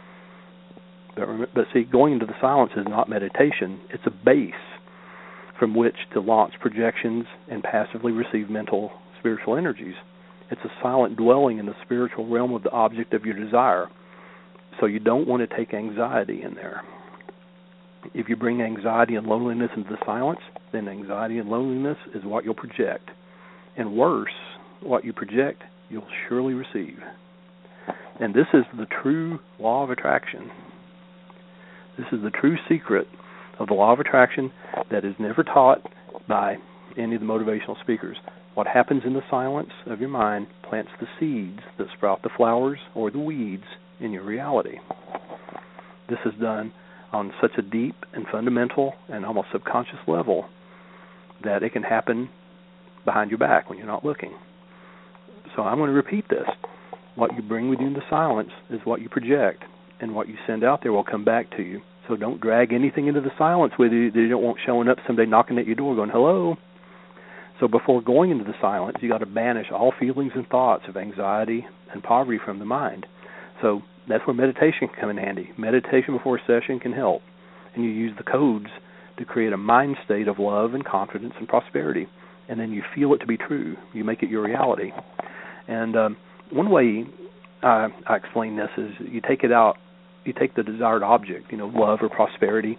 But see, going into the silence is not meditation. It's a base from which to launch projections and passively receive mental, spiritual energies. It's a silent dwelling in the spiritual realm of the object of your desire. So you don't want to take anxiety in there. If you bring anxiety and loneliness into the silence, then anxiety and loneliness is what you'll project. And worse, what you project, you'll surely receive. And this is the true law of attraction. This is the true secret of the law of attraction that is never taught by any of the motivational speakers. What happens in the silence of your mind plants the seeds that sprout the flowers or the weeds in your reality. This is done on such a deep and fundamental and almost subconscious level that it can happen behind your back when you're not looking. So I'm going to repeat this. What you bring with you into silence is what you project, and what you send out there will come back to you. So don't drag anything into the silence with you that you don't want showing up someday knocking at your door going, hello. So before going into the silence, you got to banish all feelings and thoughts of anxiety and poverty from the mind. So That's where meditation can come in handy. Meditation before a session can help. And you use the codes to create a mind state of love and confidence and prosperity. And then you feel it to be true. You make it your reality. And one way I explain this is you take it out, you take the desired object, love or prosperity,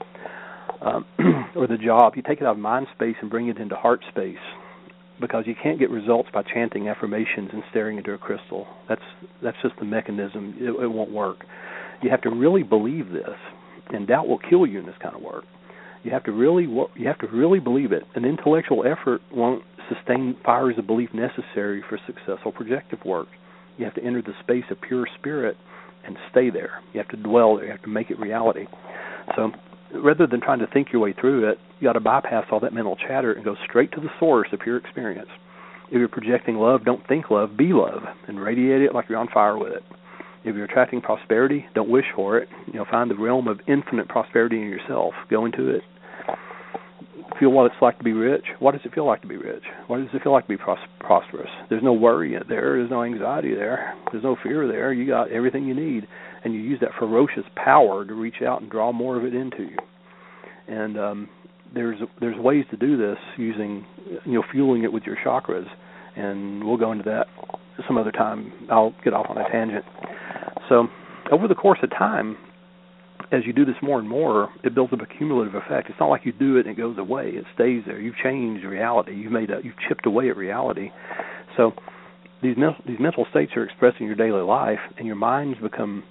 or the job, you take it out of mind space and bring it into heart space, because you can't get results by chanting affirmations and staring into a crystal. That's just the mechanism. It won't work. You have to really believe this, and doubt will kill you in this kind of work. You have to really believe it. An intellectual effort won't sustain fires of belief necessary for successful projective work. You have to enter the space of pure spirit and stay there. You have to dwell there. You have to make it reality. So rather than trying to think your way through it, you got to bypass all that mental chatter and go straight to the source of pure experience. If you're projecting love, don't think love, be love, and radiate it like you're on fire with it. If you're attracting prosperity, don't wish for it. Find the realm of infinite prosperity in yourself. Go into it. Feel what it's like to be rich. What does it feel like to be rich? What does it feel like to be prosperous? There's no worry there. There's no anxiety there. There's no fear there. You got everything you need, and you use that ferocious power to reach out and draw more of it into you. And there's ways to do this using, fueling it with your chakras, and we'll go into that some other time. I'll get off on a tangent. So over the course of time, as you do this more and more, it builds up a cumulative effect. It's not like you do it and it goes away. It stays there. You've changed reality. You've chipped away at reality. So these mental states are expressed in your daily life, and your minds become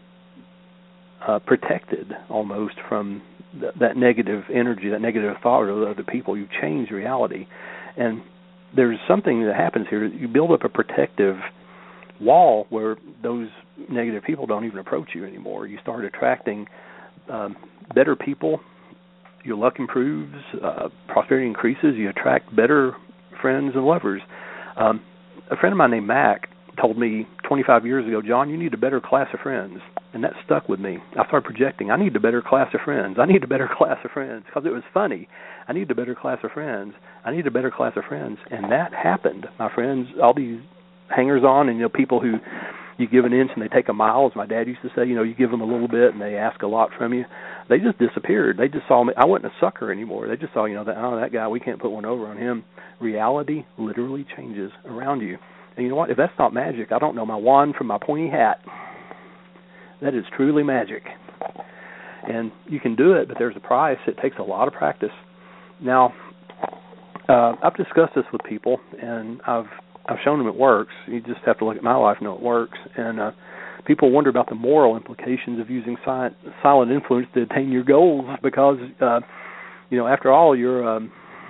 protected almost from that negative energy, that negative thought of other people. You've changed reality. And there's something that happens here. You build up a protective wall where those negative people don't even approach you anymore. You start attracting better people. Your luck improves, prosperity increases. You attract better friends and lovers. A friend of mine named Mac told me 25 years ago, John, you need a better class of friends. And that stuck with me. I started projecting, I need a better class of friends. I need a better class of friends, because it was funny. I need a better class of friends. I need a better class of friends. And that happened. My friends, all these hangers-on and, people who you give an inch and they take a mile, as my dad used to say, you give them a little bit and they ask a lot from you. They just disappeared. They just saw me. I wasn't a sucker anymore. They just saw, that guy, we can't put one over on him. Reality literally changes around you. And you know what? If that's not magic, I don't know my wand from my pointy hat. That is truly magic. And you can do it, but there's a price. It takes a lot of practice. Now, I've discussed this with people, and I've shown them it works. You just have to look at my life and know it works. And people wonder about the moral implications of using silent influence to attain your goals, because, after all, you're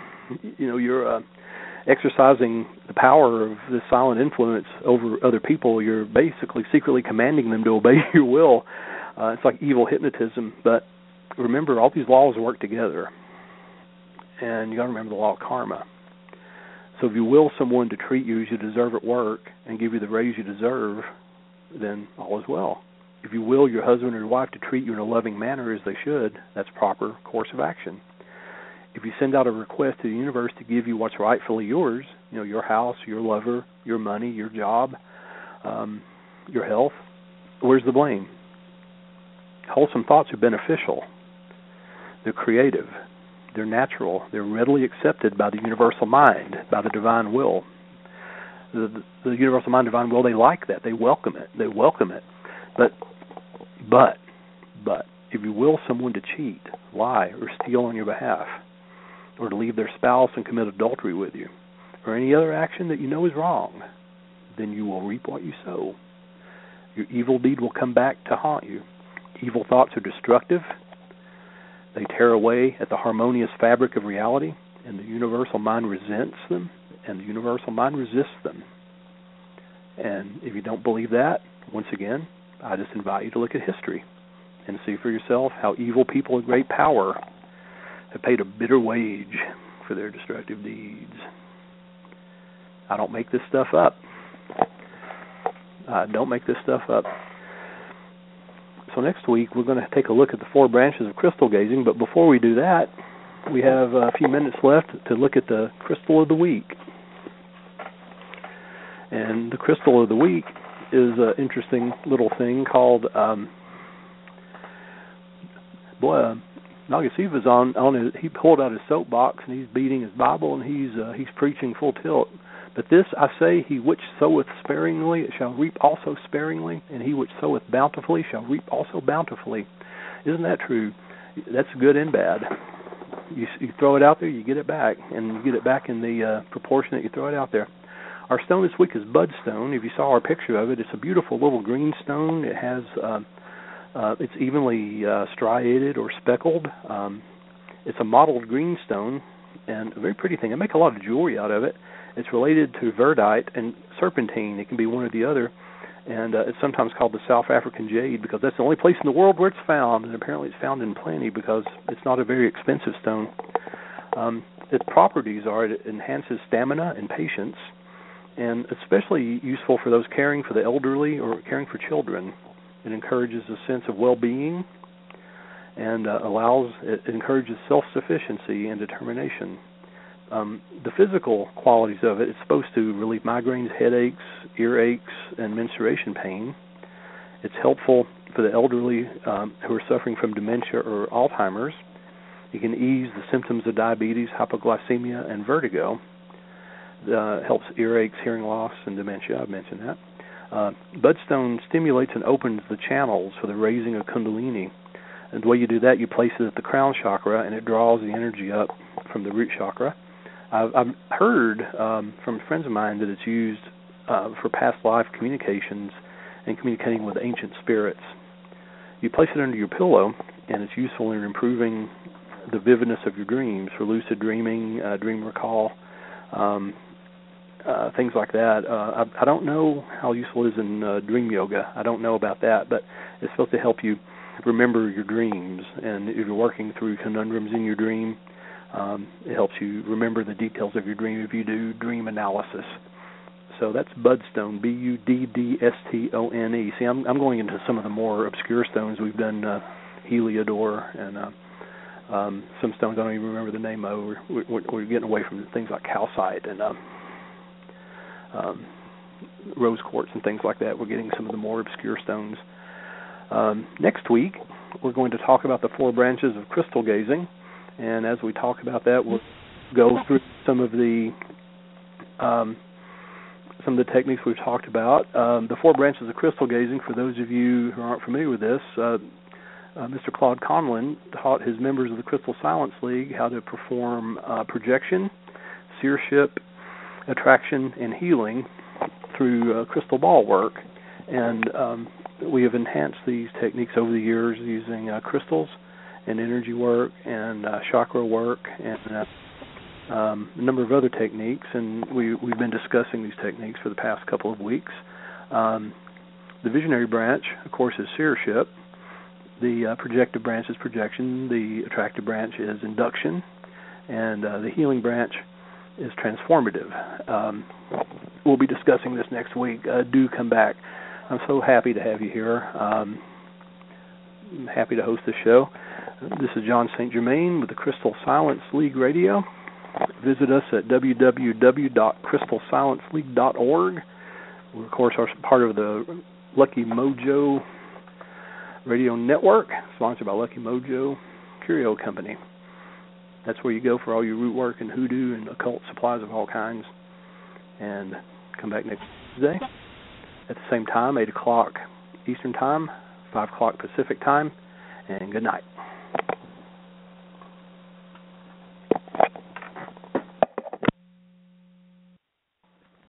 exercising the power of this silent influence over other people. You're basically secretly commanding them to obey your will. It's like evil hypnotism. But remember, all these laws work together. And you got to remember the law of karma. So if you will someone to treat you as you deserve at work and give you the raise you deserve, then all is well. If you will your husband or your wife to treat you in a loving manner as they should, that's proper course of action. If you send out a request to the universe to give you what's rightfully yours, your house, your lover, your money, your job, your health, where's the blame? Wholesome thoughts are beneficial. They're creative. They're natural. They're readily accepted by the universal mind, by the divine will. The universal mind, divine will, they like that. They welcome it. They welcome it. But, if you will someone to cheat, lie, or steal on your behalf, or to leave their spouse and commit adultery with you, or any other action that you know is wrong, then you will reap what you sow. Your evil deed will come back to haunt you. Evil thoughts are destructive. They tear away at the harmonious fabric of reality, and the universal mind resents them, and the universal mind resists them. And if you don't believe that, once again, I just invite you to look at history and see for yourself how evil people of great power have paid a bitter wage for their destructive deeds. I don't make this stuff up. I don't make this stuff up. So next week, we're going to take a look at the 4 branches of crystal gazing, but before we do that, we have a few minutes left to look at the crystal of the week. And the crystal of the week is an interesting little thing called boy, Nagasiva's on his, he pulled out his soapbox and he's beating his Bible and he's preaching full tilt. But this I say, he which soweth sparingly shall reap also sparingly, and he which soweth bountifully shall reap also bountifully. Isn't that true? That's good and bad. You throw it out there, you get it back, and you get it back in the proportion that you throw it out there. Our stone this week is budstone. If you saw our picture of it, it's a beautiful little green stone. It has it's evenly striated or speckled. It's a mottled green stone and a very pretty thing. I make a lot of jewelry out of it. It's related to verdite and serpentine. It can be one or the other. And it's sometimes called the South African jade because that's the only place in the world where it's found, and apparently it's found in plenty because it's not a very expensive stone. Its properties are it enhances stamina and patience, and especially useful for those caring for the elderly or caring for children. It encourages a sense of well-being and it encourages self-sufficiency and determination. The physical qualities of it, it's supposed to relieve migraines, headaches, earaches, and menstruation pain. It's helpful for the elderly who are suffering from dementia or Alzheimer's. It can ease the symptoms of diabetes, hypoglycemia, and vertigo. Helps earaches, hearing loss, and dementia. I've mentioned that. Budstone stimulates and opens the channels for the raising of Kundalini. And the way you do that, you place it at the crown chakra, and it draws the energy up from the root chakra. I've heard from friends of mine that it's used for past life communications and communicating with ancient spirits. You place it under your pillow, and it's useful in improving the vividness of your dreams, for lucid dreaming, dream recall, things like that. I don't know how useful it is in dream yoga. I don't know about that, but it's supposed to help you remember your dreams. And if you're working through conundrums in your dream, it helps you remember the details of your dream if you do dream analysis. So that's budstone, Buddstone. See, I'm going into some of the more obscure stones. We've done Heliodor and some stones I don't even remember the name of. We're getting away from things like calcite and rose quartz and things like that. We're getting some of the more obscure stones. Next week, we're going to talk about the 4 branches of crystal gazing. And as we talk about that, we'll go through some of the techniques we've talked about. The 4 branches of crystal gazing, for those of you who aren't familiar with this, Mr. Claude Conlon taught his members of the Crystal Silence League how to perform projection, seership, attraction, and healing through crystal ball work. And we have enhanced these techniques over the years using crystals and energy work and chakra work and a number of other techniques, and we've been discussing these techniques for the past couple of weeks. The visionary branch, of course, is seership. The projective branch is projection. The attractive branch is induction. And the healing branch is transformative. We'll be discussing this next week. Do come back. I'm so happy to have you here. I'm happy to host the show. This is John St. Germain with the Crystal Silence League Radio. Visit us at www.crystalsilenceleague.org. We, of course, are part of the Lucky Mojo Radio Network, sponsored by Lucky Mojo Curio Company. That's where you go for all your root work and hoodoo and occult supplies of all kinds. And come back next Tuesday at the same time, 8 o'clock Eastern Time, 5 o'clock Pacific Time, and good night.